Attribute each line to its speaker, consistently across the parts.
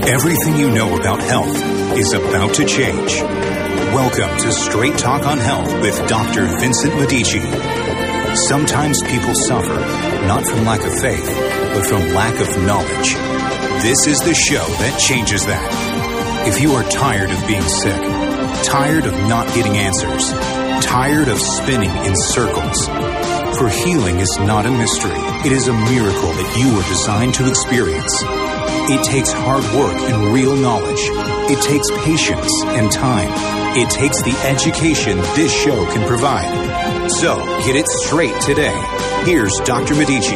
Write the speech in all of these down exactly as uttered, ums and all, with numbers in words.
Speaker 1: Everything you know about health is about to change. Welcome to Straight Talk on Health with Doctor Vincent Medici. Sometimes people suffer, not from lack of faith, but from lack of knowledge. This is the show that changes that. If you are tired of being sick, tired of not getting answers, tired of spinning in circles, for healing is not a mystery. It is a miracle that you were designed to experience. It takes hard work and real knowledge. It takes patience and time. It takes the education this show can provide. So, get it straight today. Here's Doctor Medici.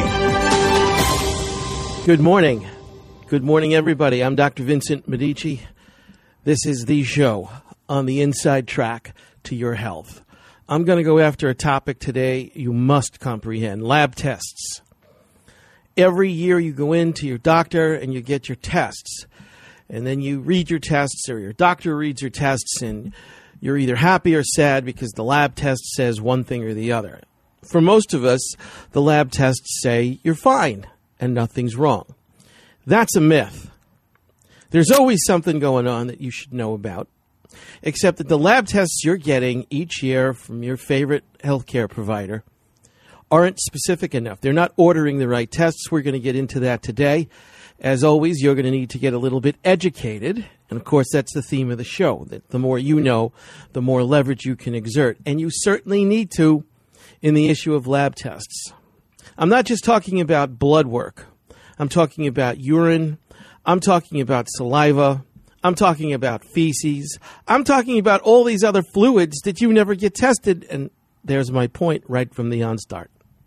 Speaker 2: Good morning. Good morning, everybody. I'm Doctor Vincent Medici. This is the show on the inside track to your health. I'm going to go after a topic today you must comprehend: lab tests. Every year you go into your doctor and you get your tests, and then you read your tests, or your doctor reads your tests, and you're either happy or sad because the lab test says one thing or the other. For most of us, the lab tests say you're fine and nothing's wrong. That's a myth. There's always something going on that you should know about, except that the lab tests you're getting each year from your favorite healthcare provider aren't specific enough. They're not ordering the right tests. We're going to get into that today. As always, you're going to need to get a little bit educated. And, of course, that's the theme of the show, that the more you know, the more leverage you can exert. And you certainly need to in the issue of lab tests. I'm not just talking about blood work. I'm talking about urine. I'm talking about saliva. I'm talking about feces. I'm talking about all these other fluids that you never get tested. And there's my point right from the onstart.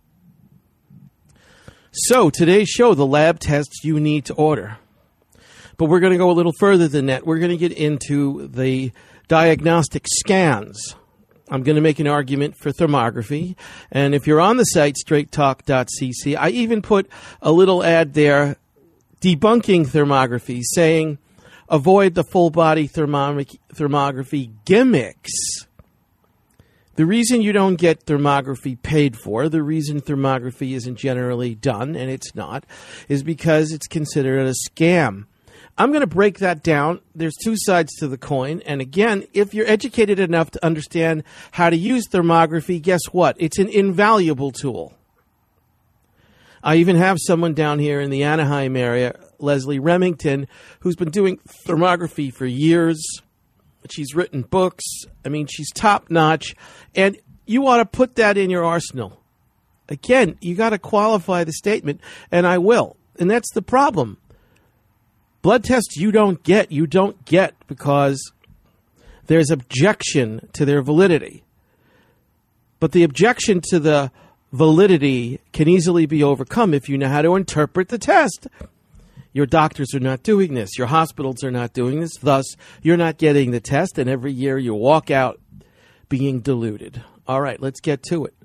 Speaker 2: So, today's show, the lab tests you need to order. But we're going to go a little further than that. We're going to get into the diagnostic scans. I'm going to make an argument for thermography. And if you're on the site, straight talk dot c c, I even put a little ad there debunking thermography, saying avoid the full-body thermog- thermography gimmicks. The reason you don't get thermography paid for, the reason thermography isn't generally done, and it's not, is because it's considered a scam. I'm going to break that down. There's two sides to the coin. And again, if you're educated enough to understand how to use thermography, guess what? It's an invaluable tool. I even have someone down here in the Anaheim area, Leslie Remington, who's been doing thermography for years. She's written books. I mean, she's top-notch. And you ought to put that in your arsenal. Again, you got to qualify the statement, and I will. And that's the problem. Blood tests you don't get, you don't get because there's objection to their validity. But the objection to the validity can easily be overcome if you know how to interpret the test. Your doctors are not doing this. Your hospitals are not doing this. Thus, you're not getting the test, and every year you walk out being deluded. All right, let's get to it.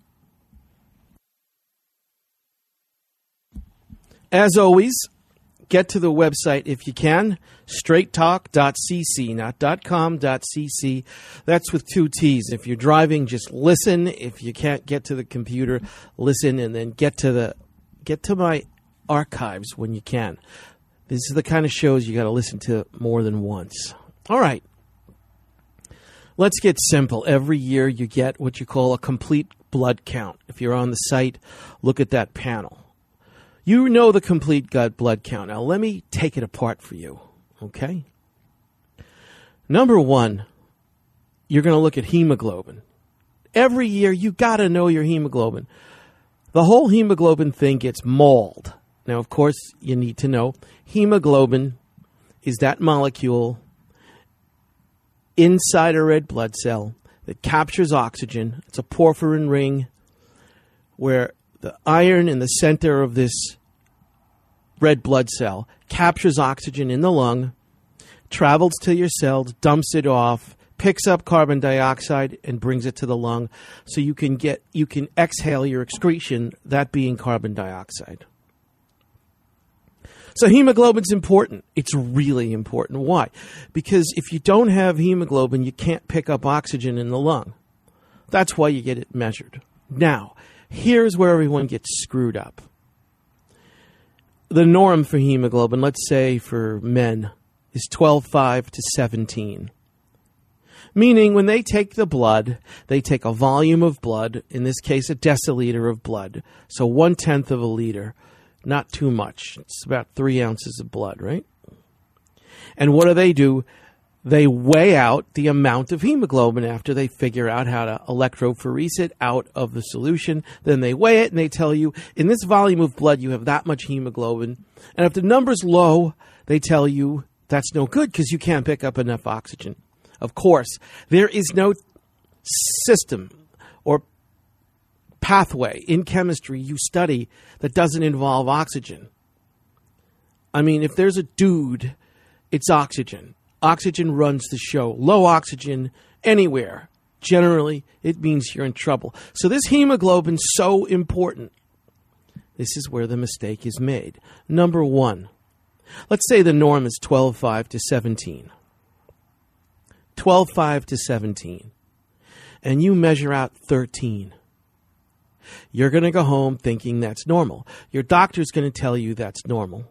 Speaker 2: As always, get to the website if you can, straight talk dot c c, not .com, .cc. That's with two T's. If you're driving, just listen. If you can't get to the computer, listen, and then get to the get to my archives when you can. This is the kind of shows you got to listen to more than once. All right. Let's get simple. Every year you get what you call a complete blood count. If you're on the site, look at that panel. You know the complete gut blood count. Now, let me take it apart for you, okay? Number one, you're going to look at hemoglobin. Every year you got to know your hemoglobin. The whole hemoglobin thing gets mauled. Now, of course, you need to know hemoglobin is that molecule inside a red blood cell that captures oxygen. It's a porphyrin ring where the iron in the center of this red blood cell captures oxygen in the lung, travels to your cells, dumps it off, picks up carbon dioxide, and brings it to the lung so you can get you can exhale your excretion, that being carbon dioxide. So hemoglobin's important. It's really important. Why? Because if you don't have hemoglobin, you can't pick up oxygen in the lung. That's why you get it measured. Now, here's where everyone gets screwed up. The norm for hemoglobin, let's say for men, is twelve point five to seventeen. Meaning when they take the blood, they take a volume of blood, in this case a deciliter of blood, so one-tenth of a liter, not too much. It's about three ounces of blood, right? And what do they do? They weigh out the amount of hemoglobin after they figure out how to electrophoresis it out of the solution. Then they weigh it and they tell you, in this volume of blood, you have that much hemoglobin. And if the number's low, they tell you that's no good because you can't pick up enough oxygen. Of course, there is no system or pathway in chemistry you study that doesn't involve oxygen. I mean, if there's a dude, it's oxygen. Oxygen runs the show. Low oxygen anywhere, generally, it means you're in trouble. So this hemoglobin's so important. This is where the mistake is made. Number one, let's say the norm is twelve point five to seventeen. twelve point five to seventeen. And you measure out thirteen. You're going to go home thinking that's normal. Your doctor's going to tell you that's normal.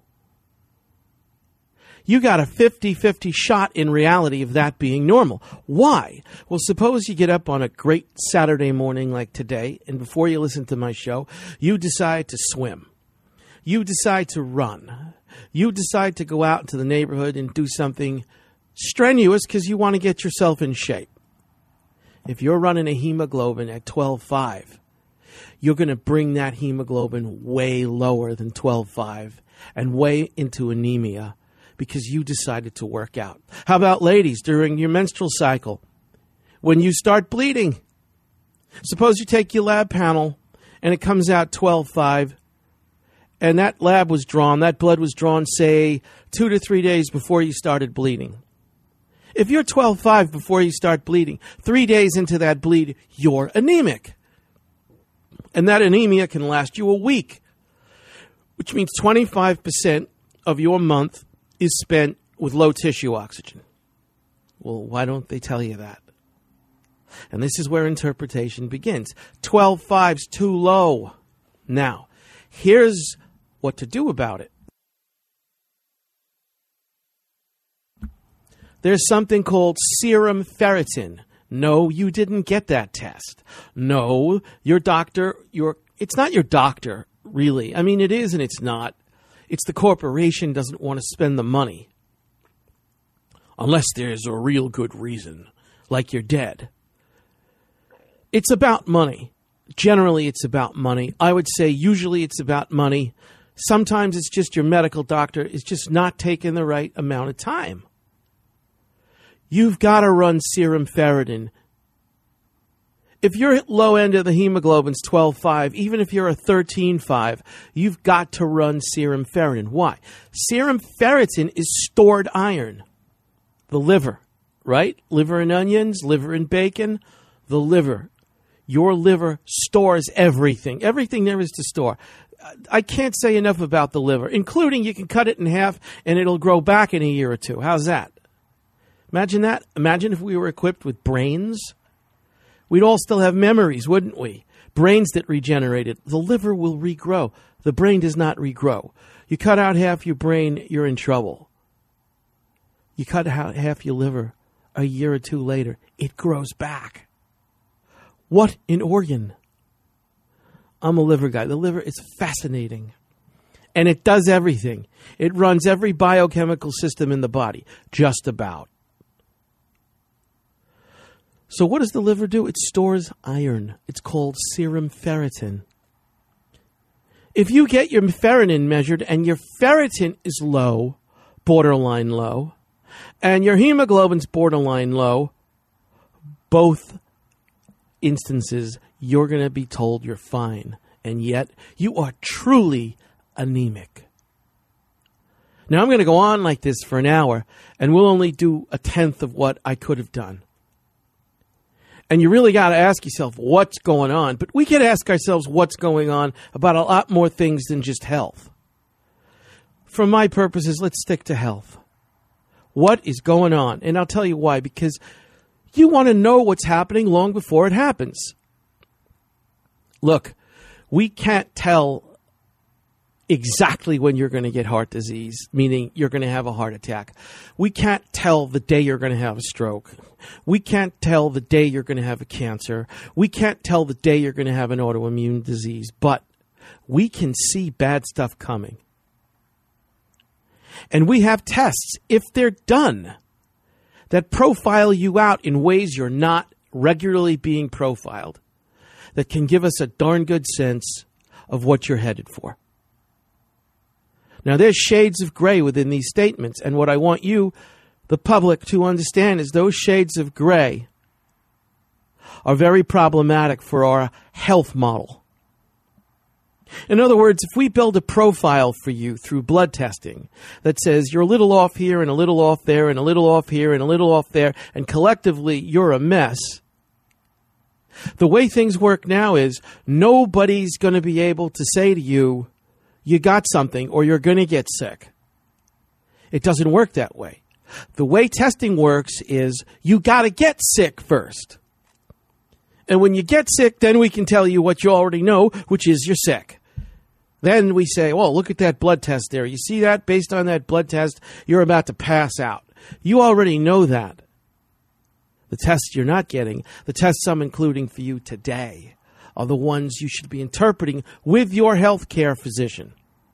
Speaker 2: You got a fifty-fifty shot in reality of that being normal. Why? Well, suppose you get up on a great Saturday morning like today, and before you listen to my show, you decide to swim. You decide to run. You decide to go out into the neighborhood and do something strenuous because you want to get yourself in shape. If you're running a hemoglobin at twelve point five, you're going to bring that hemoglobin way lower than twelve point five and way into anemia because you decided to work out. How about ladies during your menstrual cycle? When you start bleeding, suppose you take your lab panel and it comes out twelve point five, and that lab was drawn, that blood was drawn, say, two to three days before you started bleeding. If you're twelve point five before you start bleeding, three days into that bleed, you're anemic. And that anemia can last you a week, which means twenty-five percent of your month is spent with low tissue oxygen. Well, why don't they tell you that? And this is where interpretation begins. twelve point five is too low. Now, here's what to do about it. There's something called serum ferritin. No, you didn't get that test. No, your doctor, your it's not your doctor, really. I mean, it is and it's not. It's the corporation doesn't want to spend the money. Unless there's a real good reason, like you're dead. It's about money. Generally, it's about money. I would say usually it's about money. Sometimes it's just your medical doctor is just not taking the right amount of time. You've got to run serum ferritin. If your low end of the hemoglobin's twelve point five, even if you're a thirteen point five, you've got to run serum ferritin. Why? Serum ferritin is stored iron. The liver, right? Liver and onions, liver and bacon, the liver. Your liver stores everything. Everything there is to store. I can't say enough about the liver, including you can cut it in half and it'll grow back in a year or two. How's that? Imagine that. Imagine if we were equipped with brains. We'd all still have memories, wouldn't we? Brains that regenerated. The liver will regrow. The brain does not regrow. You cut out half your brain, you're in trouble. You cut out half your liver a year or two later, it grows back. What an organ. I'm a liver guy. The liver is fascinating. And it does everything. It runs every biochemical system in the body, just about. So what does the liver do? It stores iron. It's called serum ferritin. If you get your ferritin measured and your ferritin is low, borderline low, and your hemoglobin's borderline low, both instances, you're going to be told you're fine. And yet, you are truly anemic. Now, I'm going to go on like this for an hour, and we'll only do a tenth of what I could have done. And you really got to ask yourself what's going on. But we can ask ourselves what's going on about a lot more things than just health. For my purposes, let's stick to health. What is going on? And I'll tell you why. Because you want to know what's happening long before it happens. Look, we can't tell exactly when you're going to get heart disease, meaning you're going to have a heart attack. We can't tell the day you're going to have a stroke. We can't tell the day you're going to have a cancer. We can't tell the day you're going to have an autoimmune disease, but we can see bad stuff coming. And we have tests, if they're done, that profile you out in ways you're not regularly being profiled, that can give us a darn good sense of what you're headed for. Now, there's shades of gray within these statements, and what I want you, the public, to understand is those shades of gray are very problematic for our health model. In other words, if we build a profile for you through blood testing that says you're a little off here and a little off there and a little off here and a little off there, and collectively you're a mess, the way things work now is nobody's going to be able to say to you, you got something or you're going to get sick. It doesn't work that way. The way testing works is you got to get sick first. And when you get sick, then we can tell you what you already know, which is you're sick. Then we say, well, look at that blood test there. You see that? Based on that blood test, you're about to pass out. You already know that. The tests you're not getting, the tests I'm including for you today, are the ones you should be interpreting with your healthcare physician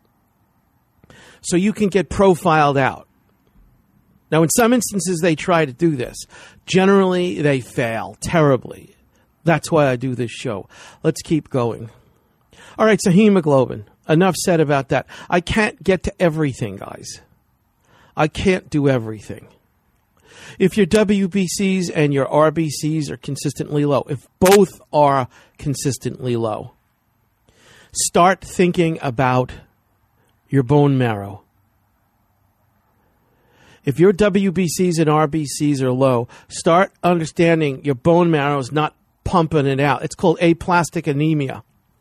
Speaker 2: so you can get profiled out. Now, in some instances, they try to do this. Generally, they fail terribly. That's why I do this show. Let's keep going. All right, so hemoglobin. Enough said about that. I can't get to everything, guys. I can't do everything. If your W B Cs and your R B Cs are consistently low, if both are consistently low, start thinking about your bone marrow. If your W B Cs and R B Cs are low, start understanding your bone marrow is not pumping it out. It's called aplastic anemia.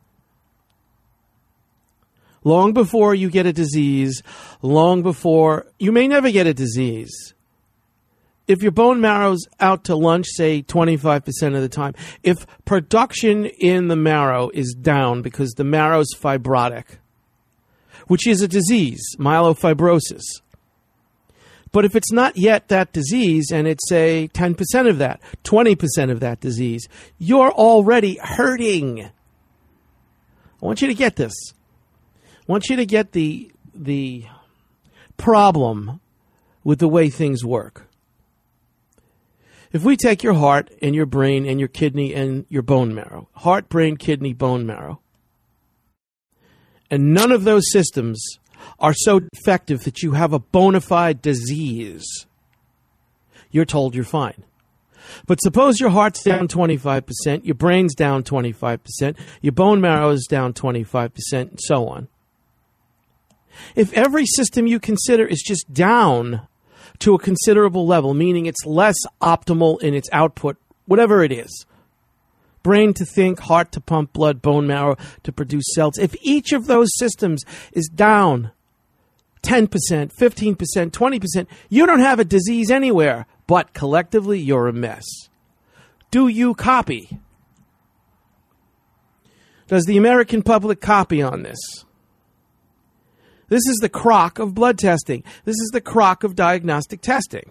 Speaker 2: Long before you get a disease, long before, you may never get a disease. If your bone marrow's out to lunch, say twenty-five percent of the time, if production in the marrow is down because the marrow's fibrotic, which is a disease, myelofibrosis, but if it's not yet that disease and it's, say, ten percent of that, twenty percent of that disease, you're already hurting. I want you to get this. I want you to get the the problem with the way things work. If we take your heart and your brain and your kidney and your bone marrow, heart, brain, kidney, bone marrow, and none of those systems are so defective that you have a bona fide disease, you're told you're fine. But suppose your heart's down twenty-five percent, your brain's down twenty-five percent, your bone marrow is down twenty-five percent, and so on. If every system you consider is just down to a considerable level, meaning it's less optimal in its output, whatever it is, brain to think, heart to pump blood, bone marrow to produce cells, if each of those systems is down ten percent, fifteen percent, twenty percent, you don't have a disease anywhere, but collectively you're a mess. Do you copy? Does the American public copy on this? This is the crock of blood testing. This is the crock of diagnostic testing.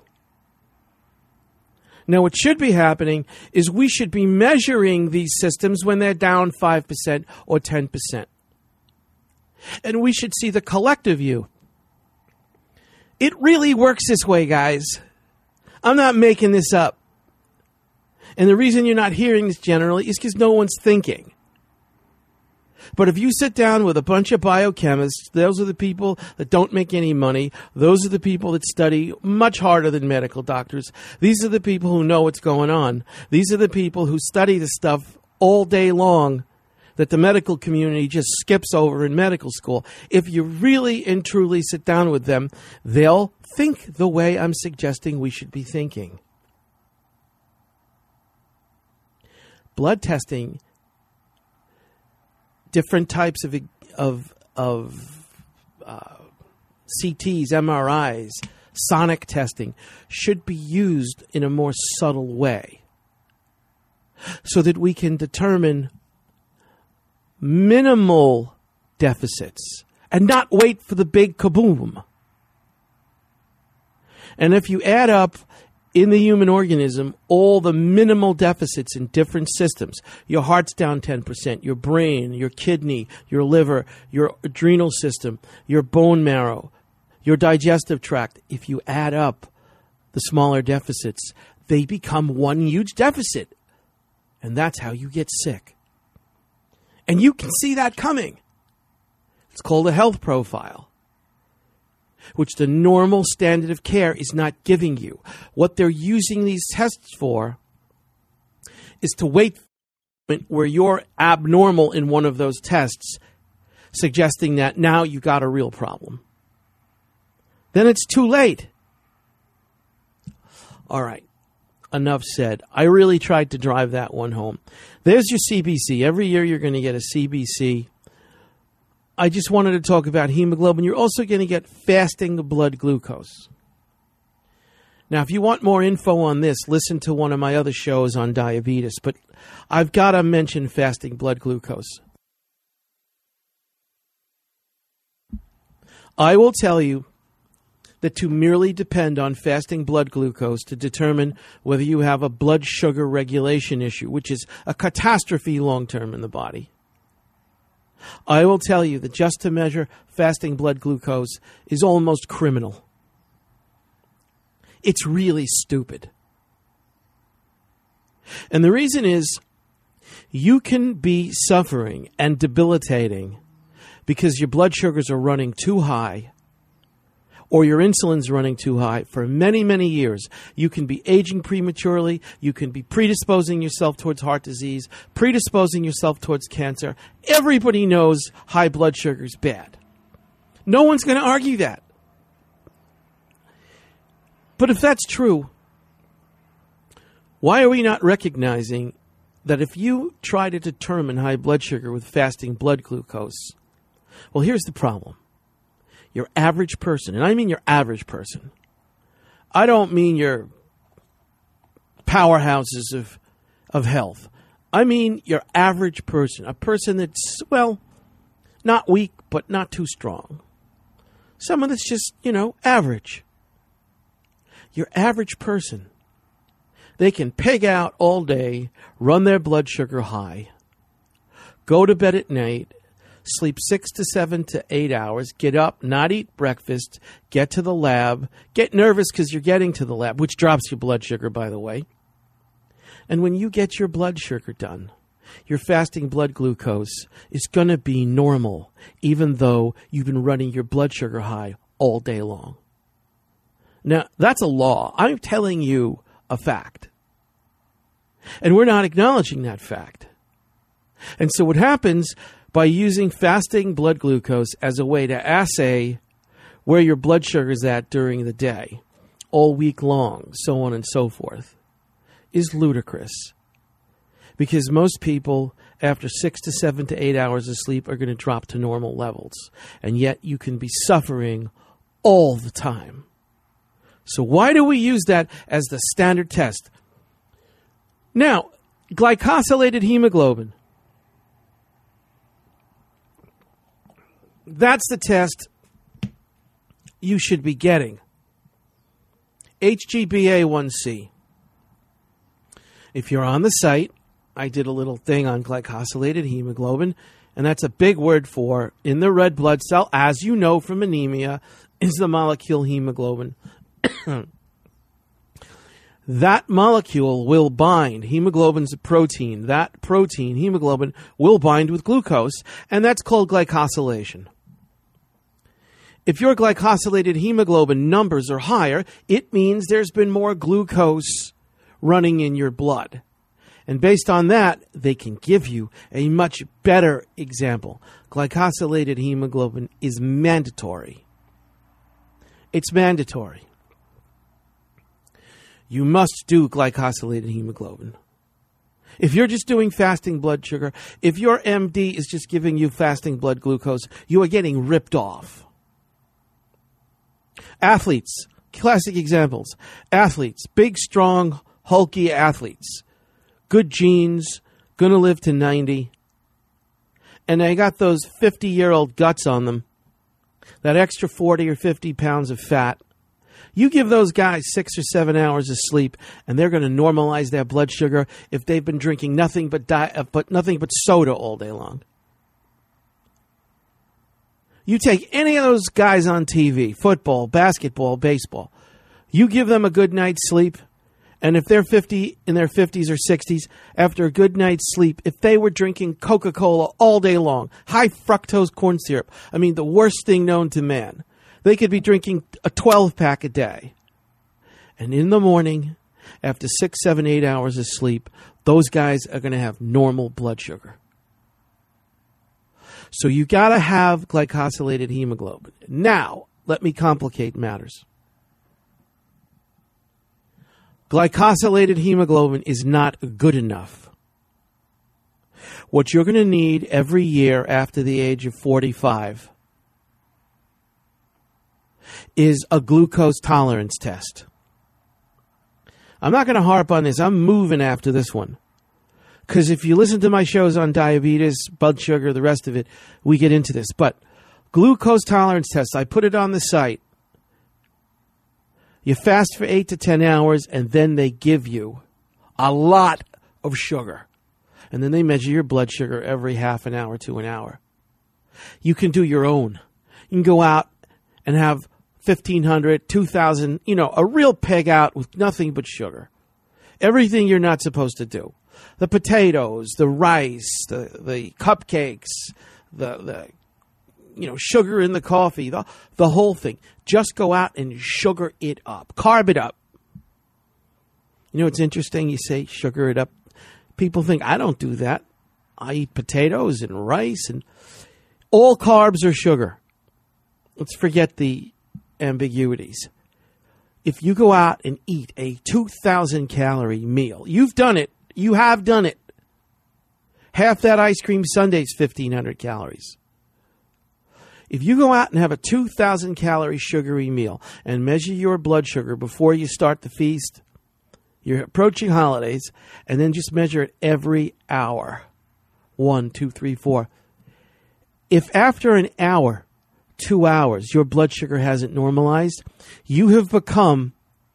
Speaker 2: Now, what should be happening is we should be measuring these systems when they're down five percent or ten percent. And we should see the collective view. It really works this way, guys. I'm not making this up. And the reason you're not hearing this generally is because no one's thinking. But if you sit down with a bunch of biochemists, those are the people that don't make any money. Those are the people that study much harder than medical doctors. These are the people who know what's going on. These are the people who study the stuff all day long that the medical community just skips over in medical school. If you really and truly sit down with them, they'll think the way I'm suggesting we should be thinking. Blood testing, different types of of of uh, C Ts, M R Is, sonic testing should be used in a more subtle way so that we can determine minimal deficits and not wait for the big kaboom. And if you add up in the human organism all the minimal deficits in different systems, your heart's down ten percent, your brain, your kidney, your liver, your adrenal system, your bone marrow, your digestive tract, if you add up the smaller deficits, they become one huge deficit. And that's how you get sick. And you can see that coming. It's called a health profile, which the normal standard of care is not giving you. What they're using these tests for is to wait where you're abnormal in one of those tests, suggesting that now you got a real problem. Then it's too late. All right. Enough said. I really tried to drive that one home. There's your C B C. Every year you're going to get a C B C. I just wanted to talk about hemoglobin. You're also going to get fasting blood glucose. Now, if you want more info on this, listen to one of my other shows on diabetes. But I've got to mention fasting blood glucose. I will tell you that to merely depend on fasting blood glucose to determine whether you have a blood sugar regulation issue, which is a catastrophe long-term in the body, I will tell you that just to measure fasting blood glucose is almost criminal. It's really stupid. And the reason is you can be suffering and debilitating because your blood sugars are running too high or your insulin's running too high for many, many years. You can be aging prematurely. You can be predisposing yourself towards heart disease, predisposing yourself towards cancer. Everybody knows high blood sugar is bad. No one's going to argue that. But if that's true, why are we not recognizing that if you try to determine high blood sugar with fasting blood glucose, well, here's the problem. Your average person, and I mean your average person. I don't mean your powerhouses of of health. I mean your average person, a person that's, well, not weak, but not too strong. Someone that's just, you know, average. Your average person, they can pig out all day, run their blood sugar high, go to bed at night, sleep six to seven to eight hours, get up, not eat breakfast, get to the lab, get nervous because you're getting to the lab, which drops your blood sugar, by the way. And when you get your blood sugar done, your fasting blood glucose is going to be normal, even though you've been running your blood sugar high all day long. Now, that's a law. I'm telling you a fact. And we're not acknowledging that fact. And so what happens by using fasting blood glucose as a way to assay where your blood sugar is at during the day, all week long, so on and so forth, is ludicrous. Because most people, after six to seven to eight hours of sleep, are going to drop to normal levels. And yet you can be suffering all the time. So why do we use that as the standard test? Now, glycosylated hemoglobin. That's the test you should be getting. H g B A one C. If you're on the site, I did a little thing on glycosylated hemoglobin, and that's a big word for, in the red blood cell, as you know from anemia, is the molecule hemoglobin. That molecule will bind. Hemoglobin's a protein. That protein, hemoglobin, will bind with glucose, and that's called glycosylation. If your glycosylated hemoglobin numbers are higher, it means there's been more glucose running in your blood. And based on that, they can give you a much better example. Glycosylated hemoglobin is mandatory. It's mandatory. You must do glycosylated hemoglobin. If you're just doing fasting blood sugar, if your M D is just giving you fasting blood glucose, you are getting ripped off. Athletes, classic examples. Athletes, big, strong, hulky athletes. Good genes, going to live to ninety. And they got those fifty-year-old guts on them. that extra forty or fifty pounds of fat, you give those guys six or seven hours of sleep, and they're going to normalize their blood sugar if they've been drinking nothing but di- but nothing but soda all day long. You take any of those guys on T V, football, basketball, baseball, you give them a good night's sleep, and if they're fifty in their fifties or sixties, after a good night's sleep, if they were drinking Coca-Cola all day long, high fructose corn syrup, I mean the worst thing known to man, they could be drinking a twelve-pack a day. And in the morning, after six, seven, eight hours of sleep, those guys are going to have normal blood sugar. So you got to have glycosylated hemoglobin. Now, let me complicate matters. Glycosylated hemoglobin is not good enough. What you're going to need every year after the age of forty-five is a glucose tolerance test. I'm not going to harp on this. I'm moving after this one. Because if you listen to my shows on diabetes, blood sugar, the rest of it, we get into this. But glucose tolerance tests, I put it on the site. You fast for eight to ten hours, and then they give you a lot of sugar. And then they measure your blood sugar every half an hour to an hour. You can do your own. You can go out and have fifteen hundred, two thousand, you know, a real peg out with nothing but sugar. Everything you're not supposed to do. The potatoes, the rice, the, the cupcakes, the, the you know, sugar in the coffee, the, the whole thing. Just go out and sugar it up. Carb it up. You know, it's interesting. You say sugar it up. People think, I don't do that. I eat potatoes and rice, and all carbs are sugar. Let's forget the ambiguities. If you go out and eat a two thousand calorie meal, you've done it. You have done it. Half that ice cream sundae is fifteen hundred calories. If you go out and have a two thousand calorie sugary meal and measure your blood sugar before you start the feast, you're approaching holidays, and then just measure it every hour. One, two, three, four. If after an hour, two hours, your blood sugar hasn't normalized, you have become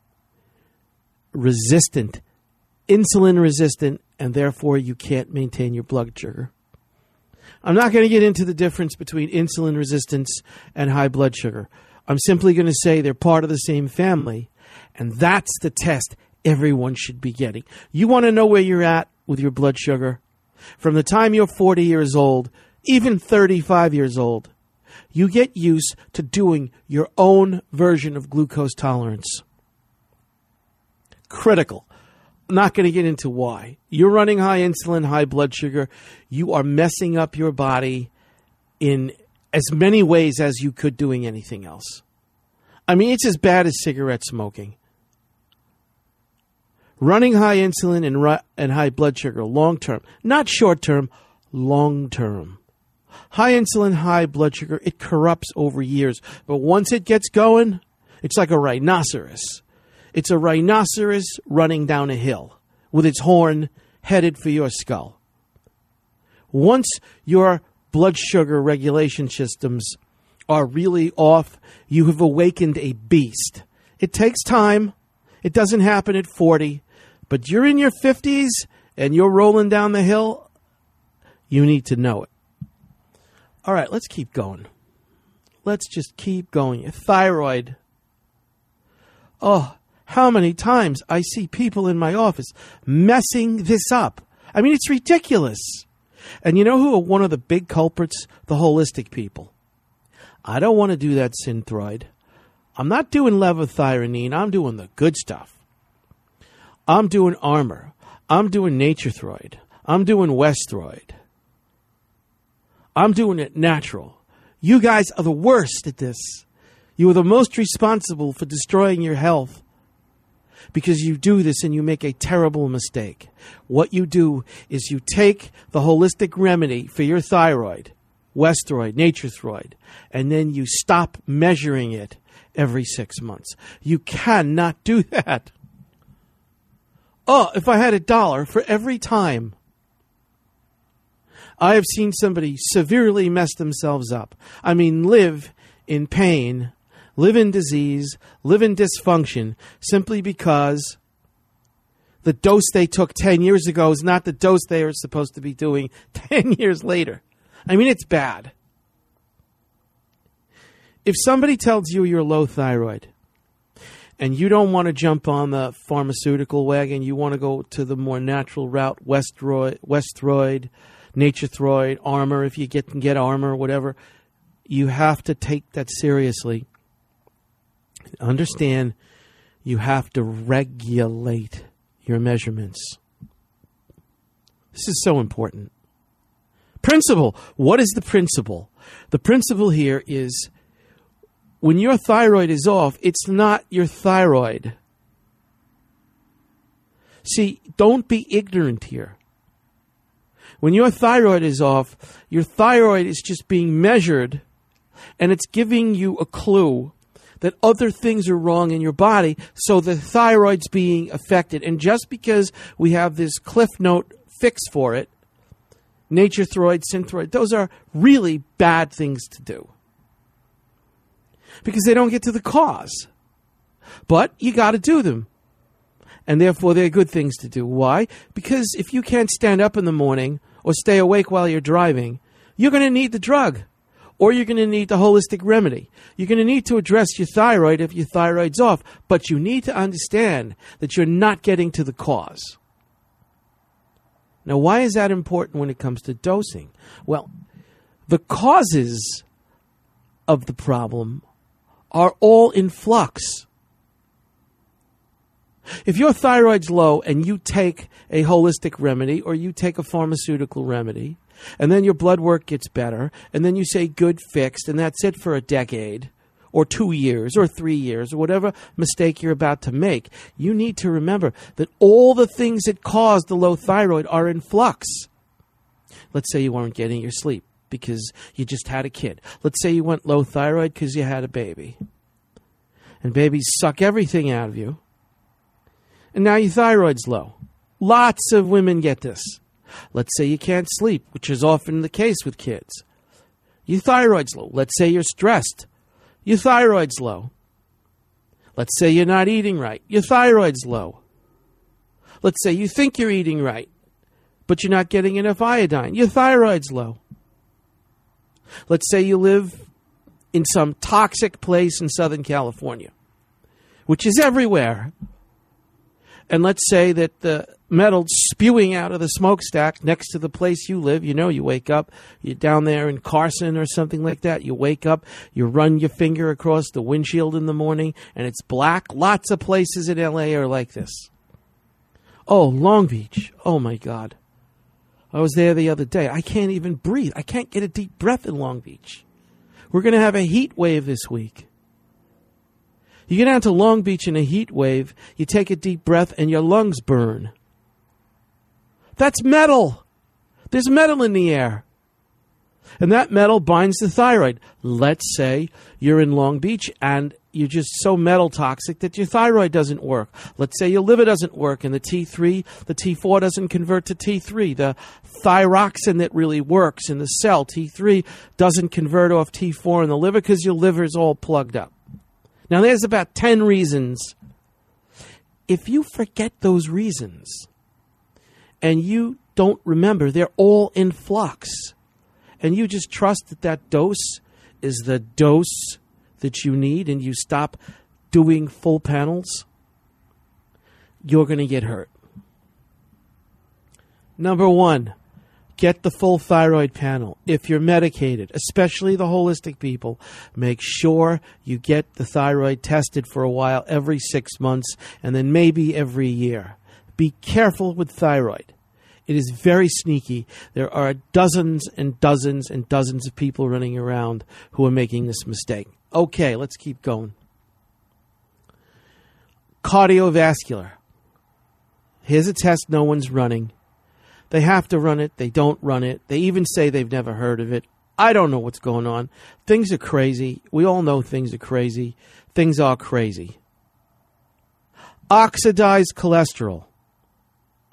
Speaker 2: resistant, insulin resistant, and therefore you can't maintain your blood sugar. I'm not going to get into the difference between insulin resistance and high blood sugar. I'm simply going to say they're part of the same family, and that's the test everyone should be getting. You want to know where you're at with your blood sugar? From the time you're forty years old, even thirty-five years old, you get used to doing your own version of glucose tolerance. Critical. I'm not going to get into why. You're running high insulin, high blood sugar. You are messing up your body in as many ways as you could doing anything else. I mean, it's as bad as cigarette smoking. Running high insulin and, ru- and high blood sugar long term, not short term, long term. High insulin, high blood sugar, it corrupts over years. But once it gets going, it's like a rhinoceros. It's a rhinoceros running down a hill with its horn headed for your skull. Once your blood sugar regulation systems are really off, you have awakened a beast. It takes time. It doesn't happen at forty. But you're in your fifties and you're rolling down the hill, you need to know it. All right, let's keep going. Let's just keep going. Your thyroid. Oh, how many times I see people in my office messing this up. I mean, it's ridiculous. And you know who are one of the big culprits? The holistic people. I don't want to do that Synthroid. I'm not doing levothyronine. I'm doing the good stuff. I'm doing Armour. I'm doing Naturethroid. I'm doing Westhroid. I'm doing it natural. You guys are the worst at this. You are the most responsible for destroying your health because you do this and you make a terrible mistake. What you do is you take the holistic remedy for your thyroid, Westhroid, Naturethroid, and then you stop measuring it every six months. You cannot do that. Oh, if I had a dollar for every time I have seen somebody severely mess themselves up, I mean live in pain, live in disease, live in dysfunction, simply because the dose they took ten years ago is not the dose they are supposed to be doing ten years later. I mean, it's bad. If somebody tells you you're low thyroid and you don't want to jump on the pharmaceutical wagon, you want to go to the more natural route, Westroid, Westroid, Naturethroid, Armor, if you get, can get Armor, whatever, you have to take that seriously. Understand, you have to regulate your measurements. This is so important. Principle. What is the principle? The principle here is when your thyroid is off, it's not your thyroid. See, don't be ignorant here. When your thyroid is off, your thyroid is just being measured, and it's giving you a clue that other things are wrong in your body, so the thyroid's being affected. And just because we have this Cliff Note fix for it, Naturethroid, Synthroid, those are really bad things to do, because they don't get to the cause. But you got to do them. And therefore, they're good things to do. Why? Because if you can't stand up in the morning or stay awake while you're driving, you're going to need the drug. Or you're going to need the holistic remedy. You're going to need to address your thyroid if your thyroid's off. But you need to understand that you're not getting to the cause. Now, why is that important when it comes to dosing? Well, the causes of the problem are all in flux. If your thyroid's low and you take a holistic remedy or you take a pharmaceutical remedy, and then your blood work gets better, and then you say good, fixed, and that's it for a decade, or two years, or three years, or whatever mistake you're about to make, you need to remember that all the things that cause the low thyroid are in flux. Let's say you weren't getting your sleep because you just had a kid. Let's say you went low thyroid because you had a baby. And babies suck everything out of you. And now your thyroid's low. Lots of women get this. Let's say you can't sleep, which is often the case with kids. Your thyroid's low. Let's say you're stressed. Your thyroid's low. Let's say you're not eating right. Your thyroid's low. Let's say you think you're eating right, but you're not getting enough iodine. Your thyroid's low. Let's say you live in some toxic place in Southern California, which is everywhere. And let's say that the metal spewing out of the smokestack next to the place you live, you know, you wake up, you're down there in Carson or something like that, you wake up, you run your finger across the windshield in the morning, and it's black. Lots of places in L A are like this. Oh, Long Beach. Oh, my God. I was there the other day. I can't even breathe. I can't get a deep breath in Long Beach. We're going to have a heat wave this week. You get down to Long Beach in a heat wave, you take a deep breath, and your lungs burn. That's metal. There's metal in the air. And that metal binds the thyroid. Let's say you're in Long Beach and you're just so metal toxic that your thyroid doesn't work. Let's say your liver doesn't work and the T three, the T four doesn't convert to T three. The thyroxine that really works in the cell, T three, doesn't convert off T four in the liver because your liver is all plugged up. Now, there's about ten reasons. If you forget those reasons and you don't remember, they're all in flux, and you just trust that that dose is the dose that you need and you stop doing full panels, you're going to get hurt. Number one, get the full thyroid panel. If you're medicated, especially the holistic people, make sure you get the thyroid tested for a while, every six months, and then maybe every year. Be careful with thyroid. It is very sneaky. There are dozens and dozens and dozens of people running around who are making this mistake. Okay, let's keep going. Cardiovascular. Here's a test no one's running. They have to run it. They don't run it. They even say they've never heard of it. I don't know what's going on. Things are crazy. We all know things are crazy. Things are crazy. Oxidized cholesterol.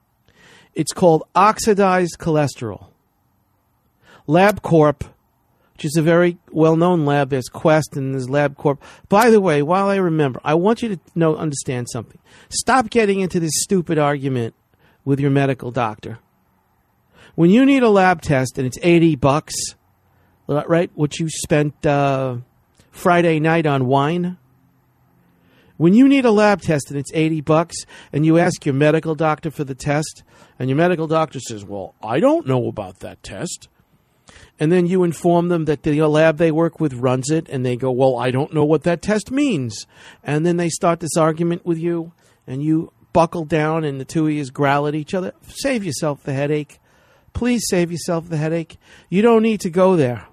Speaker 2: It's called oxidized cholesterol. LabCorp which is a very well-known lab. There's Quest and there's LabCorp. By the way, while I remember, I want you to know, understand something. Stop getting into this stupid argument with your medical doctor. When you need a lab test and it's eighty bucks, right, what you spent uh, Friday night on wine. When you need a lab test and it's eighty bucks and you ask your medical doctor for the test and your medical doctor says, well, I don't know about that test. And then you inform them that the lab they work with runs it, and they go, well, I don't know what that test means. And then they start this argument with you, and you buckle down, and the two of you growl at each other. Save yourself the headache. Please save yourself the headache. You don't need to go there.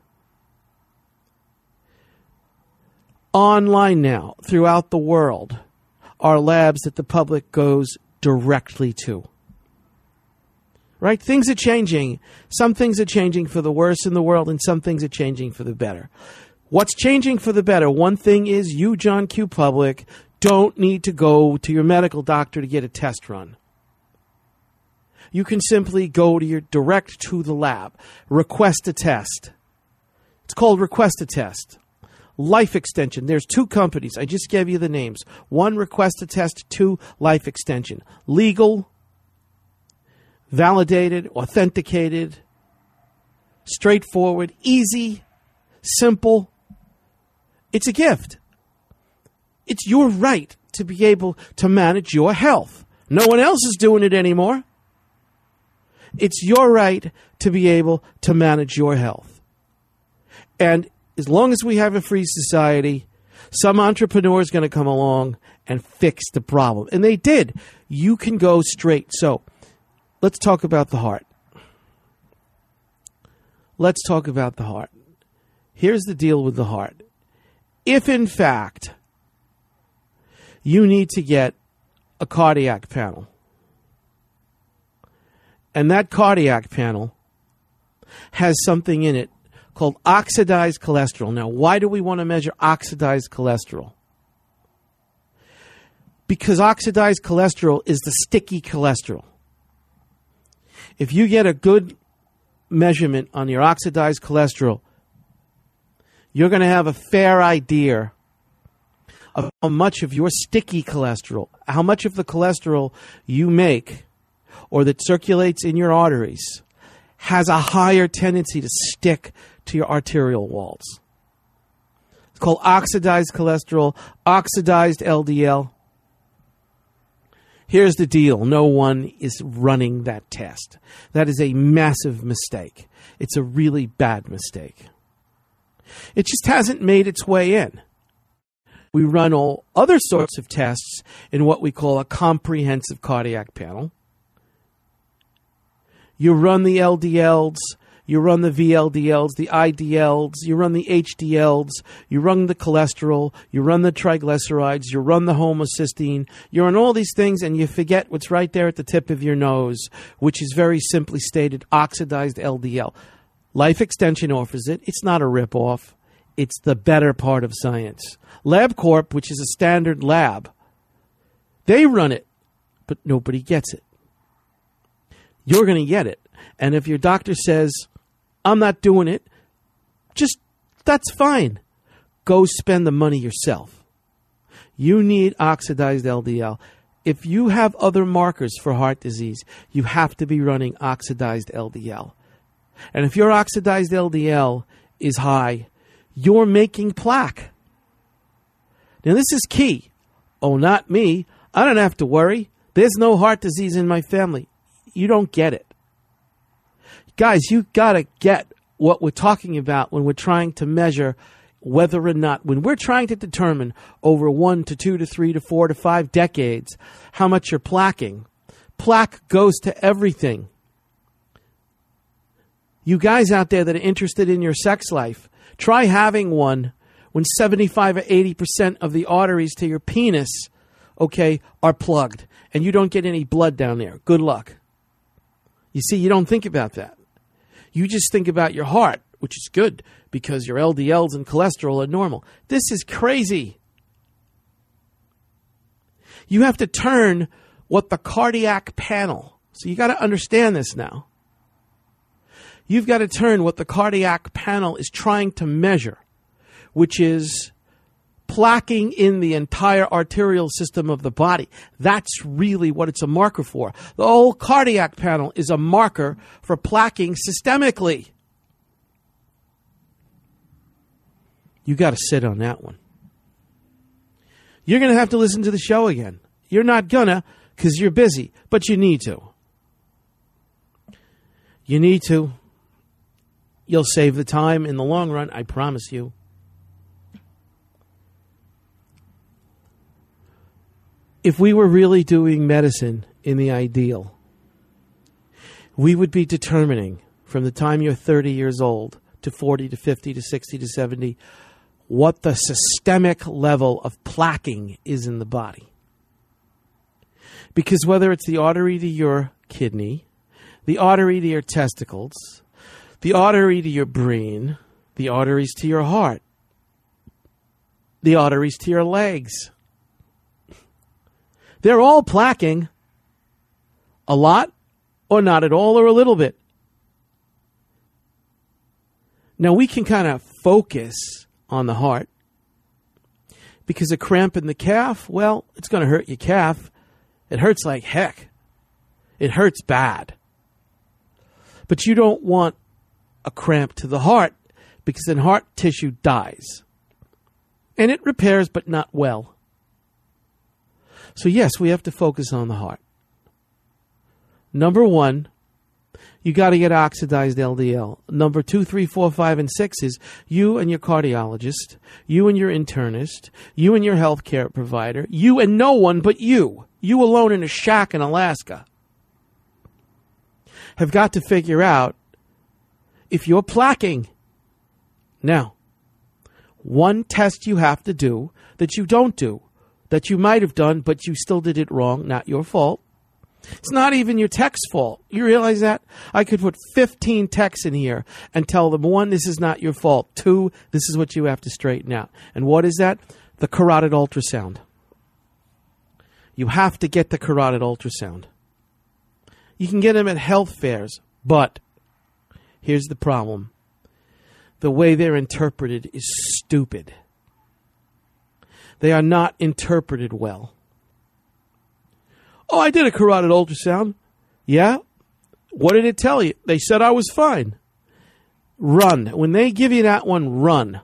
Speaker 2: Online now, throughout the world, are labs that the public goes directly to. Right? Things are changing. Some things are changing for the worse in the world, and some things are changing for the better. What's changing for the better? One thing is you, John Q. Public, don't need to go to your medical doctor to get a test run. You can simply go to your direct to the lab, request a test. It's called Request a Test. Life Extension. There's two companies. I just gave you the names. One, Request a Test. Two, Life Extension. Legal, validated, authenticated, straightforward, easy, simple. It's a gift. It's your right to be able to manage your health. No one else is doing it anymore. It's your right to be able to manage your health. And as long as we have a free society, some entrepreneur is going to come along and fix the problem. And they did. You can go straight. So let's talk about the heart. Let's talk about the heart. Here's the deal with the heart. If, in fact, you need to get a cardiac panel, and that cardiac panel has something in it called oxidized cholesterol. Now, why do we want to measure oxidized cholesterol? Because oxidized cholesterol is the sticky cholesterol. If you get a good measurement on your oxidized cholesterol, you're going to have a fair idea of how much of your sticky cholesterol, how much of the cholesterol you make or that circulates in your arteries has a higher tendency to stick to your arterial walls. It's called oxidized cholesterol, oxidized L D L. Here's the deal. No one is running that test. That is a massive mistake. It's a really bad mistake. It just hasn't made its way in. We run all other sorts of tests in what we call a comprehensive cardiac panel. You run the L D Ls, you run the V L D Ls, the I D Ls, you run the H D Ls, you run the cholesterol, you run the triglycerides, you run the homocysteine, you run all these things and you forget what's right there at the tip of your nose, which is very simply stated, oxidized L D L. Life Extension offers it. It's not a ripoff. It's the better part of science. LabCorp, which is a standard lab, they run it, but nobody gets it. You're going to get it. And if your doctor says, I'm not doing it, just, that's fine. Go spend the money yourself. You need oxidized L D L. If you have other markers for heart disease, you have to be running oxidized L D L. And if your oxidized L D L is high, you're making plaque. Now, this is key. Oh, not me. I don't have to worry. There's no heart disease in my family. You don't get it. Guys, you got to get what we're talking about when we're trying to measure whether or not, when we're trying to determine over one to two to three to four to five decades how much you're plaquing. Plaque goes to everything. You guys out there that are interested in your sex life, try having one when seventy-five or eighty percent of the arteries to your penis, okay, are plugged and you don't get any blood down there. Good luck. You see, you don't think about that. You just think about your heart, which is good because your L D Ls and cholesterol are normal. This is crazy. You have to turn what the cardiac panel, so you got to understand this now. you've got to turn what the cardiac panel is trying to measure, which is plaquing in the entire arterial system of the body. That's really what it's a marker for. The whole cardiac panel is a marker for plaquing systemically. You got to sit on that one. You're going to have to listen to the show again. You're not gonna because you're busy, but you need to. You need to. You'll save the time in the long run, I promise you. If we were really doing medicine in the ideal, we would be determining from the time you're thirty years old to forty to fifty to sixty to seventy what the systemic level of plaquing is in the body. Because whether it's the artery to your kidney, the artery to your testicles, the artery to your brain, the arteries to your heart, the arteries to your legs, they're all plaquing a lot or not at all or a little bit. Now we can kind of focus on the heart because a cramp in the calf, well, it's going to hurt your calf. It hurts like heck. It hurts bad. But you don't want a cramp to the heart because then heart tissue dies. And it repairs, but not well. So yes, we have to focus on the heart. Number one, you got to get oxidized L D L. Number two, three, four, five, and six is you and your cardiologist, you and your internist, you and your healthcare provider, you and no one but you, you alone in a shack in Alaska, have got to figure out if you're plaquing. Now, one test you have to do that you don't do, that you might have done, but you still did it wrong, not your fault. It's not even your tech's fault. You realize that? I could put fifteen techs in here and tell them, one, this is not your fault. Two, this is what you have to straighten out. And what is that? The carotid ultrasound. You have to get the carotid ultrasound. You can get them at health fairs, but here's the problem. The way they're interpreted is stupid. They are not interpreted well. Oh, I did a carotid ultrasound. Yeah? What did it tell you? They said I was fine. Run. When they give you that one, run.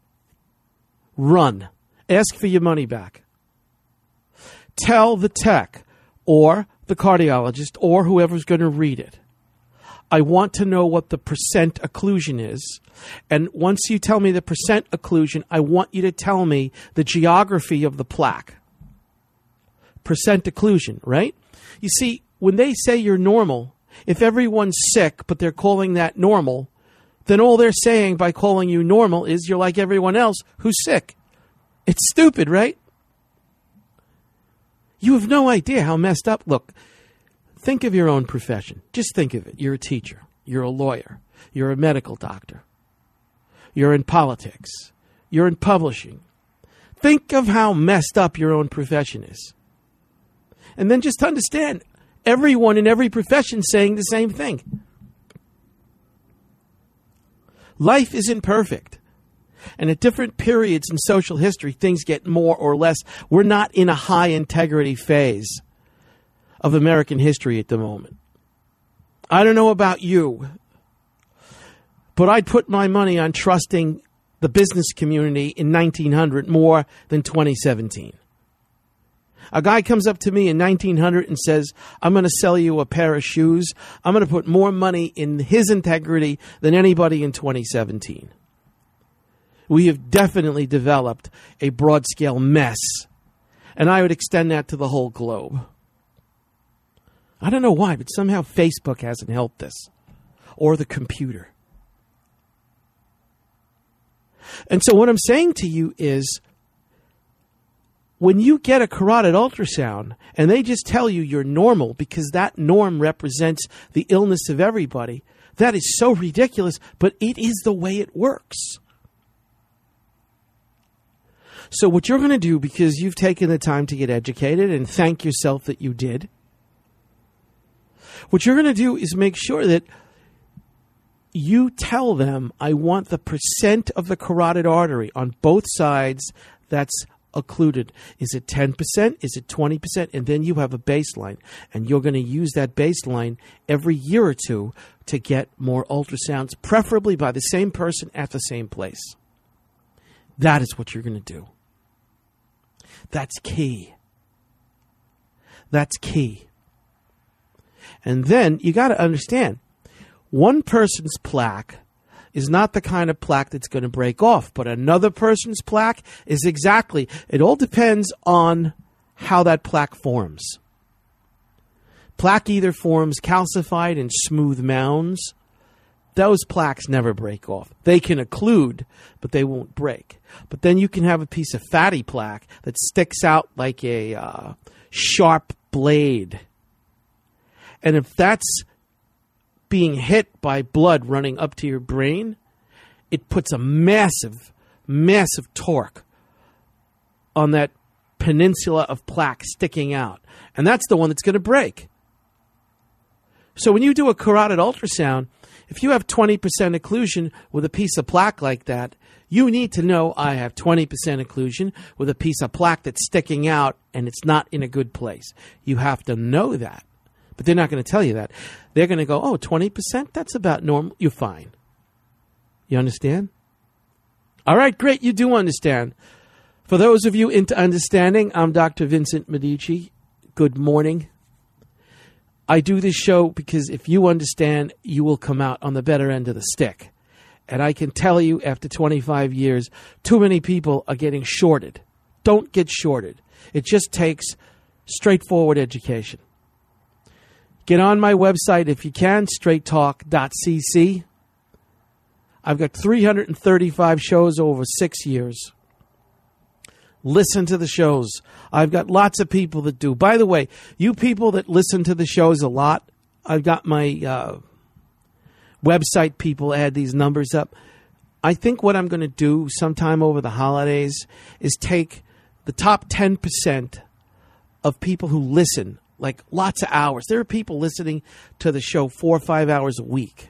Speaker 2: Run. Ask for your money back. Tell the tech or the cardiologist or whoever's going to read it, I want to know what the percent occlusion is. And once you tell me the percent occlusion, I want you to tell me the geography of the plaque. Percent occlusion, right? You see, when they say you're normal, if everyone's sick, but they're calling that normal, then all they're saying by calling you normal is you're like everyone else who's sick. It's stupid, right? You have no idea how messed up. Look, think of your own profession. Just think of it. You're a teacher. You're a lawyer. You're a medical doctor. You're in politics. You're in publishing. Think of how messed up your own profession is. And then just understand, everyone in every profession saying the same thing. Life isn't perfect. And at different periods in social history, things get more or less. We're not in a high integrity phase of American history at the moment. I don't know about you, but I'd put my money on trusting the business community in nineteen hundred more than twenty seventeen. A guy comes up to me in nineteen hundred and says, I'm going to sell you a pair of shoes. I'm going to put more money in his integrity than anybody in twenty seventeen. We have definitely developed a broad-scale mess, and I would extend that to the whole globe. I don't know why, but somehow Facebook hasn't helped us, or the computer. And so what I'm saying to you is, when you get a carotid ultrasound and they just tell you you're normal because that norm represents the illness of everybody, that is so ridiculous, but it is the way it works. So what you're going to do, because you've taken the time to get educated, and thank yourself that you did, what you're going to do is make sure that you tell them, I want the percent of the carotid artery on both sides that's occluded. Is it ten percent? Is it twenty percent? And then you have a baseline. And you're going to use that baseline every year or two to get more ultrasounds, preferably by the same person at the same place. That is what you're going to do. That's key. That's key. And then you got to understand, one person's plaque is not the kind of plaque that's going to break off, but another person's plaque is exactly. It all depends on how that plaque forms. Plaque either forms calcified and smooth mounds. Those plaques never break off. They can occlude, but they won't break. But then you can have a piece of fatty plaque that sticks out like a uh, sharp blade. And if that's being hit by blood running up to your brain, it puts a massive, massive torque on that peninsula of plaque sticking out. And that's the one that's going to break. So when you do a carotid ultrasound, if you have twenty percent occlusion with a piece of plaque like that, you need to know I have twenty percent occlusion with a piece of plaque that's sticking out and it's not in a good place. You have to know that. But they're not going to tell you that. They're going to go, oh, twenty percent? That's about normal. You're fine. You understand? All right, great. You do understand. For those of you into understanding, I'm Doctor Vincent Medici. Good morning. I do this show because if you understand, you will come out on the better end of the stick. And I can tell you, after twenty-five years, too many people are getting shorted. Don't get shorted. It just takes straightforward education. Get on my website if you can, straight talk dot c c. I've got three hundred thirty-five shows over six years. Listen to the shows. I've got lots of people that do. By the way, you people that listen to the shows a lot, I've got my uh, website people add these numbers up. I think what I'm going to do sometime over the holidays is take the top ten percent of people who listen, like lots of hours. There are people listening to the show four or five hours a week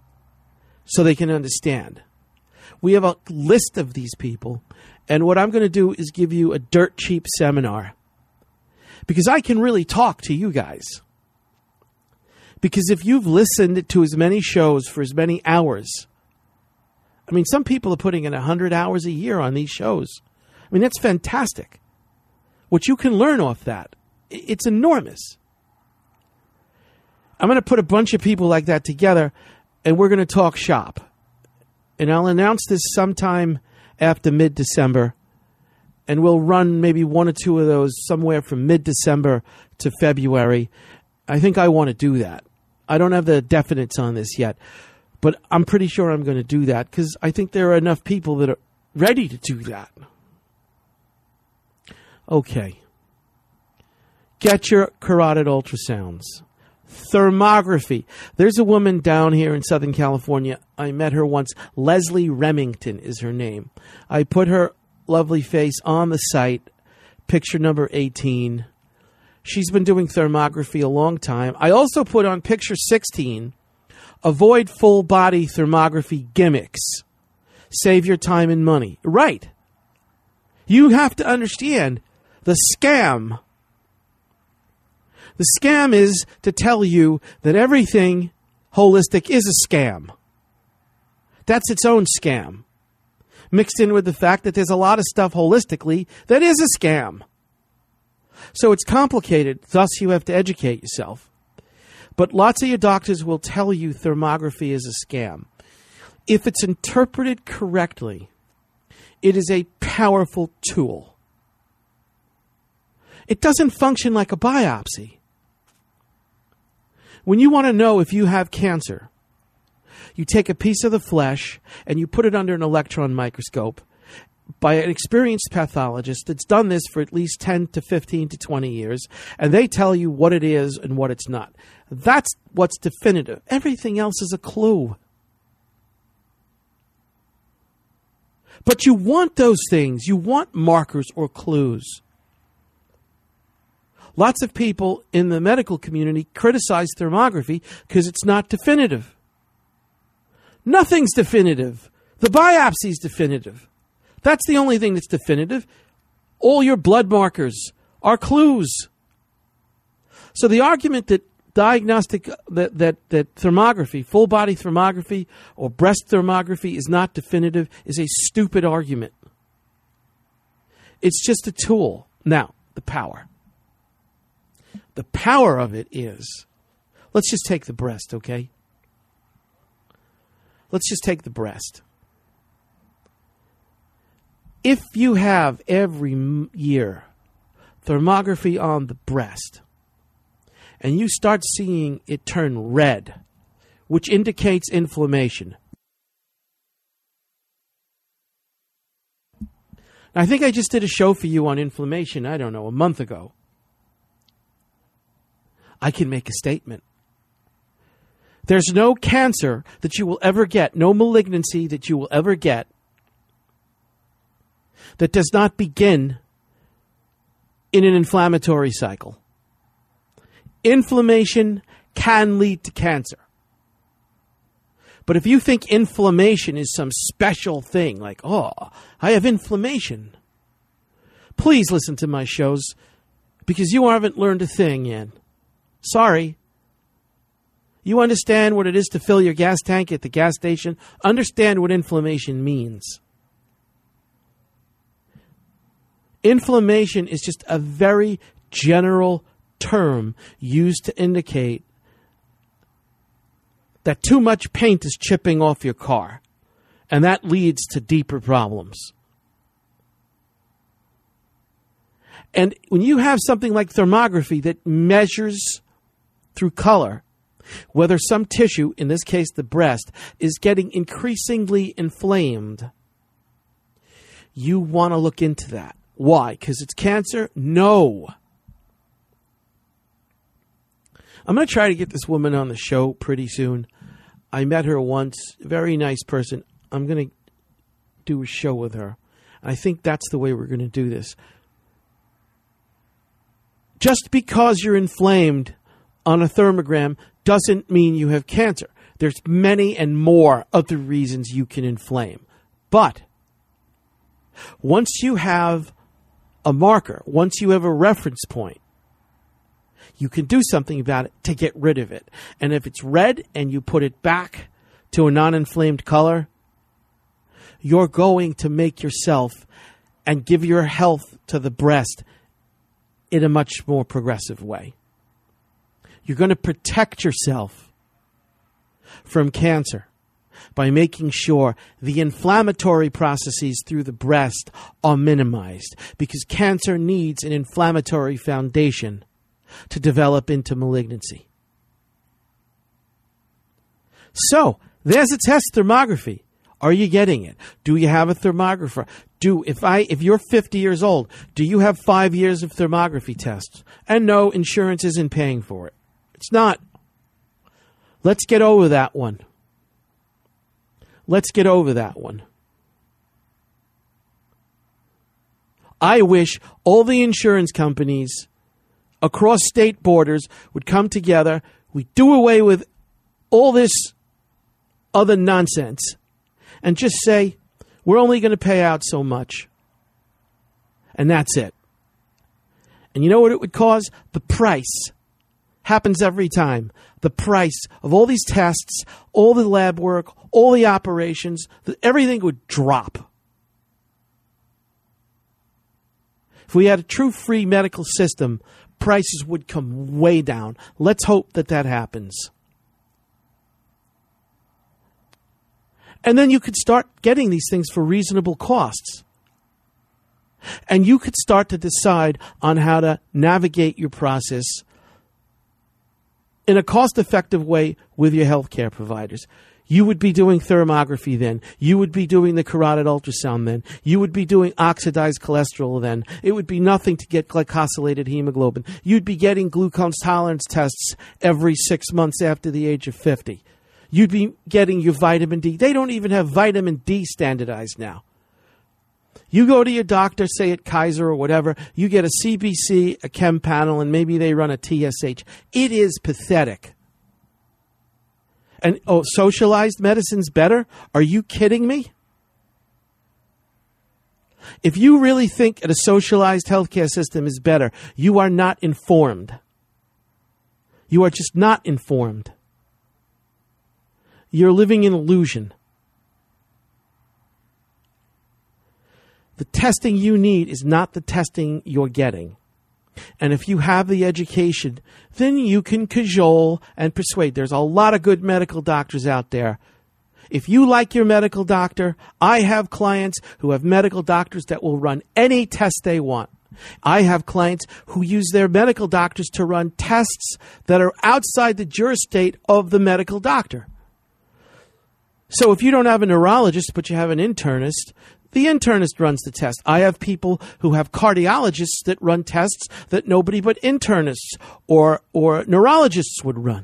Speaker 2: so they can understand. We have a list of these people, and what I'm going to do is give you a dirt cheap seminar because I can really talk to you guys. Because if you've listened to as many shows for as many hours, I mean, some people are putting in one hundred hours a year on these shows. I mean, that's fantastic. What you can learn off that, it's enormous. I'm going to put a bunch of people like that together, and we're going to talk shop. And I'll announce this sometime after mid-December, and we'll run maybe one or two of those somewhere from mid-December to February. I think I want to do that. I don't have the definites on this yet, but I'm pretty sure I'm going to do that because I think there are enough people that are ready to do that. Okay. Get your carotid ultrasounds. Thermography. There's a woman down here in Southern California. I met her once. Leslie Remington is her name. I put her lovely face on the site, picture number eighteen. She's been doing thermography a long time. I also put on picture sixteen, avoid full body thermography gimmicks. Save your time and money. Right. You have to understand the scam. The scam is to tell you that everything holistic is a scam. That's its own scam. Mixed in with the fact that there's a lot of stuff holistically that is a scam. So it's complicated, thus you have to educate yourself. But lots of your doctors will tell you thermography is a scam. If it's interpreted correctly, it is a powerful tool. It doesn't function like a biopsy. When you want to know if you have cancer, you take a piece of the flesh and you put it under an electron microscope by an experienced pathologist that's done this for at least ten to fifteen to twenty years, and they tell you what it is and what it's not. That's what's definitive. Everything else is a clue. But you want those things. You want markers or clues. Lots of people in the medical community criticize thermography because it's not definitive. Nothing's definitive. The biopsy's definitive. That's the only thing that's definitive. All your blood markers are clues. So the argument that diagnostic, that, that, that thermography, full body thermography or breast thermography is not definitive is a stupid argument. It's just a tool. Now, the power. The power of it is, let's just take the breast, okay? Let's just take the breast. If you have every year thermography on the breast, and you start seeing it turn red, which indicates inflammation. I think I just did a show for you on inflammation, I don't know, a month ago. I can make a statement. There's no cancer that you will ever get, no malignancy that you will ever get, that does not begin in an inflammatory cycle. Inflammation can lead to cancer. But if you think inflammation is some special thing, like, oh, I have inflammation, please listen to my shows because you haven't learned a thing yet. Sorry. You understand what it is to fill your gas tank at the gas station? Understand what inflammation means. Inflammation is just a very general term used to indicate that too much paint is chipping off your car, and that leads to deeper problems. And when you have something like thermography that measures through color whether some tissue, in this case the breast, is getting increasingly inflamed, you want to look into that. Why? Because it's cancer? No. I'm going to try to get this woman on the show pretty soon. I met her once. Very nice person. I'm going to do a show with her. I think that's the way we're going to do this. Just because you're inflamed on a thermogram doesn't mean you have cancer. There's many and more other reasons you can inflame. But once you have a marker, once you have a reference point, you can do something about it to get rid of it. And if it's red and you put it back to a non-inflamed color, you're going to make yourself and give your health to the breast in a much more progressive way. You're going to protect yourself from cancer by making sure the inflammatory processes through the breast are minimized, because cancer needs an inflammatory foundation to develop into malignancy. So, there's a test, thermography. Are you getting it? Do you have a thermographer? Do if I if you're fifty years old, do you have five years of thermography tests? And no, insurance isn't paying for it. It's not. Let's get over that one. Let's get over that one. I wish all the insurance companies across state borders would come together. We do away with all this other nonsense and just say, we're only going to pay out so much. And that's it. And you know what it would cause? The price. Happens every time. The price of all these tests, all the lab work, all the operations, everything would drop. If we had a true free medical system, prices would come way down. Let's hope that that happens. And then you could start getting these things for reasonable costs. And you could start to decide on how to navigate your process in a cost-effective way with your healthcare providers. You would be doing thermography then. You would be doing the carotid ultrasound then. You would be doing oxidized cholesterol then. It would be nothing to get glycosylated hemoglobin. You'd be getting glucose tolerance tests every six months after the age of fifty. You'd be getting your vitamin D. They don't even have vitamin D standardized now. You go to your doctor, say at Kaiser or whatever, you get a C B C, a chem panel, and maybe they run a T S H. It is pathetic. And, oh, socialized medicine's better? Are you kidding me? If you really think that a socialized healthcare system is better, you are not informed. You are just not informed. You're living in illusion. The testing you need is not the testing you're getting. And if you have the education, then you can cajole and persuade. There's a lot of good medical doctors out there. If you like your medical doctor, I have clients who have medical doctors that will run any test they want. I have clients who use their medical doctors to run tests that are outside the jurisdiction of the medical doctor. So if you don't have a neurologist, but you have an internist, the internist runs the test. I have people who have cardiologists that run tests that nobody but internists or, or neurologists would run.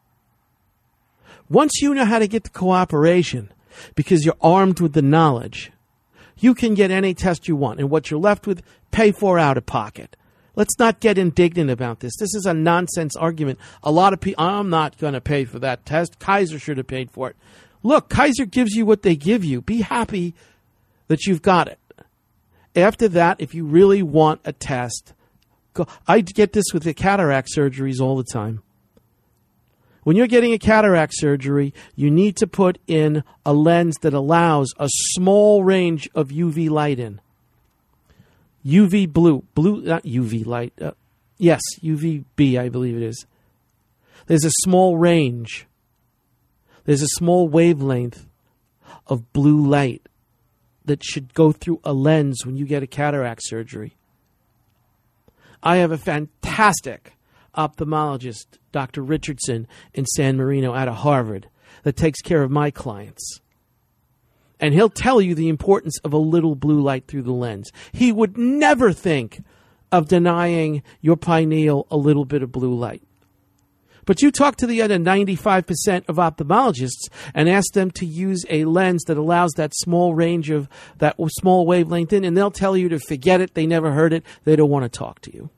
Speaker 2: Once you know how to get the cooperation, because you're armed with the knowledge, you can get any test you want. And what you're left with, pay for out of pocket. Let's not get indignant about this. This is a nonsense argument. A lot of people, I'm not going to pay for that test. Kaiser should have paid for it. Look, Kaiser gives you what they give you. Be happy that you've got it. After that, if you really want a test, go. I get this with the cataract surgeries all the time. When you're getting a cataract surgery, you need to put in a lens that allows a small range of U V light in. U V blue. Blue, not U V light. Uh, yes, U V B, I believe it is. There's a small range. There's a small wavelength of blue light that should go through a lens when you get a cataract surgery. I have a fantastic ophthalmologist, Doctor Richardson, in San Marino out of Harvard, that takes care of my clients. And he'll tell you the importance of a little blue light through the lens. He would never think of denying your pineal a little bit of blue light. But you talk to the other ninety-five percent of ophthalmologists and ask them to use a lens that allows that small range of, that small wavelength in, and they'll tell you to forget it, they never heard it, they don't want to talk to you.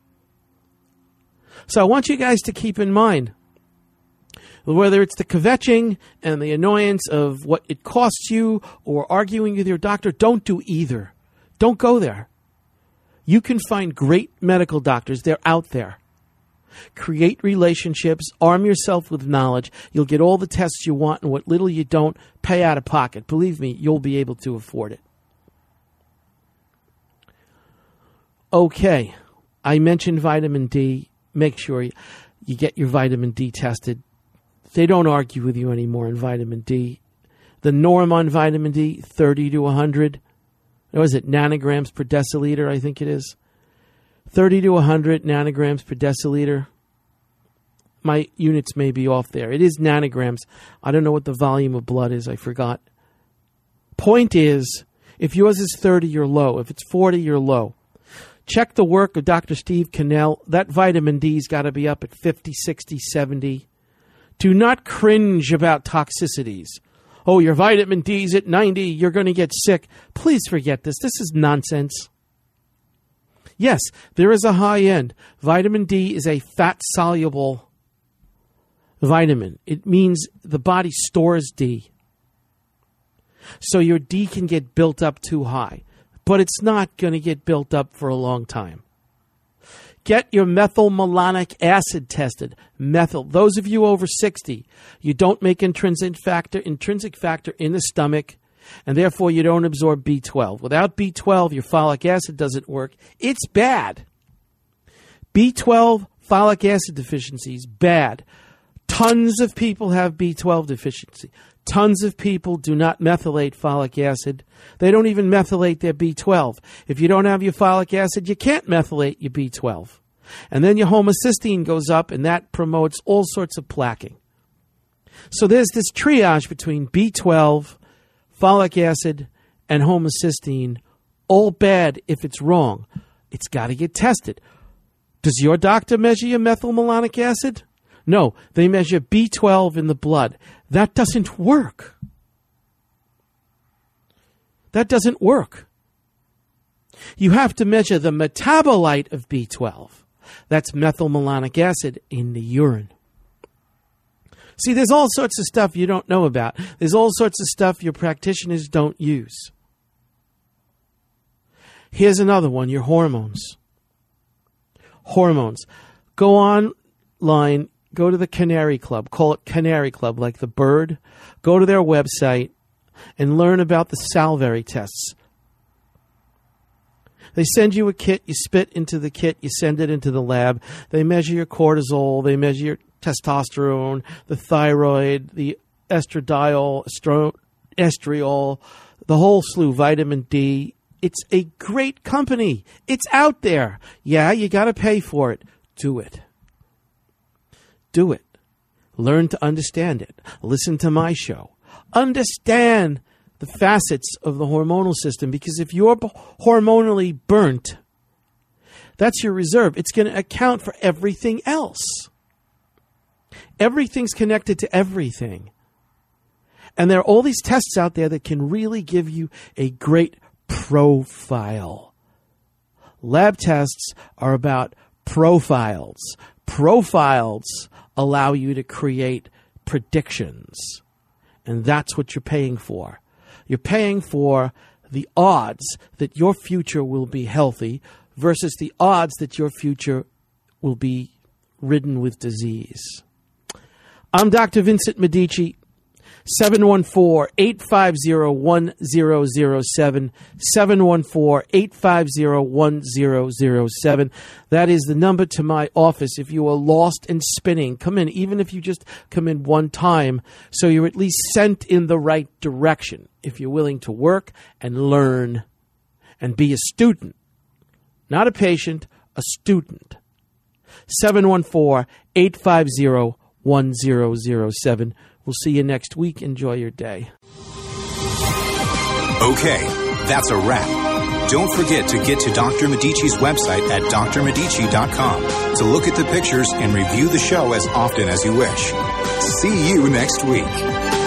Speaker 2: So I want you guys to keep in mind, whether it's the kvetching and the annoyance of what it costs you or arguing with your doctor, don't do either. Don't go there. You can find great medical doctors. They're out there. Create relationships. Arm yourself with knowledge. You'll get all the tests you want, and what little you don't, pay out of pocket. Believe me, you'll be able to afford it. Okay. I mentioned vitamin D. Make sure you, you get your vitamin D tested. They don't argue with you anymore in vitamin D. The norm on vitamin D, thirty to one hundred. What is it, nanograms per deciliter, I think it is. thirty to one hundred nanograms per deciliter. My units may be off there. It is nanograms. I don't know what the volume of blood is. I forgot. Point is, if yours is thirty, you're low. If it's forty, you're low. Check the work of Doctor Steve Cannell. That vitamin D's got to be up at fifty, sixty, seventy. Do not cringe about toxicities. Oh, your vitamin D's at ninety, you're going to get sick. Please forget this. This is nonsense. Yes, there is a high end. Vitamin D is a fat-soluble vitamin. It means the body stores D. So your D can get built up too high. But it's not going to get built up for a long time. Get your methylmalonic acid tested. Methyl. Those of you over sixty, you don't make intrinsic factor, intrinsic factor in the stomach, and therefore you don't absorb B twelve. Without B twelve, your folic acid doesn't work. It's bad. B twelve, folic acid deficiency is bad. Tons of people have B twelve deficiency. Tons of people do not methylate folic acid. They don't even methylate their B twelve. If you don't have your folic acid, you can't methylate your B twelve. And then your homocysteine goes up, and that promotes all sorts of plaquing. So there's this triage between B twelve, folic acid, and homocysteine. All bad if it's wrong. It's got to get tested. Does your doctor measure your methylmalonic acid? No, they measure B twelve in the blood. That doesn't work. That doesn't work. You have to measure the metabolite of B twelve. That's methylmalonic acid in the urine. See, there's all sorts of stuff you don't know about. There's all sorts of stuff your practitioners don't use. Here's another one, your hormones. Hormones. Go online, go to the Canary Club, call it Canary Club, like the bird. Go to their website and learn about the salivary tests. They send you a kit, you spit into the kit, you send it into the lab. They measure your cortisol, they measure your testosterone, the thyroid, the estradiol, estro- estriol, the whole slew, vitamin D. It's a great company. It's out there. Yeah, you got to pay for it. Do it. Do it. Learn to understand it. Listen to my show. Understand the facets of the hormonal system, because if you're hormonally burnt, that's your reserve. It's going to account for everything else. Everything's connected to everything. And there are all these tests out there that can really give you a great profile. Lab tests are about profiles. Profiles allow you to create predictions. And that's what you're paying for. You're paying for the odds that your future will be healthy versus the odds that your future will be ridden with disease. I'm Doctor Vincent Medici. seven one four, eight five zero, one zero zero seven, seven one four, eight five zero, one zero zero seven. That is the number to my office. If you are lost and spinning, come in, even if you just come in one time, so you're at least sent in the right direction. If you're willing to work and learn and be a student, not a patient, a student. seven one four, eight five zero, one zero zero seven. We'll see you next week. Enjoy your day.
Speaker 1: Okay, that's a wrap. Don't forget to get to Doctor Medici's website at d r medici dot com to look at the pictures and review the show as often as you wish. See you next week.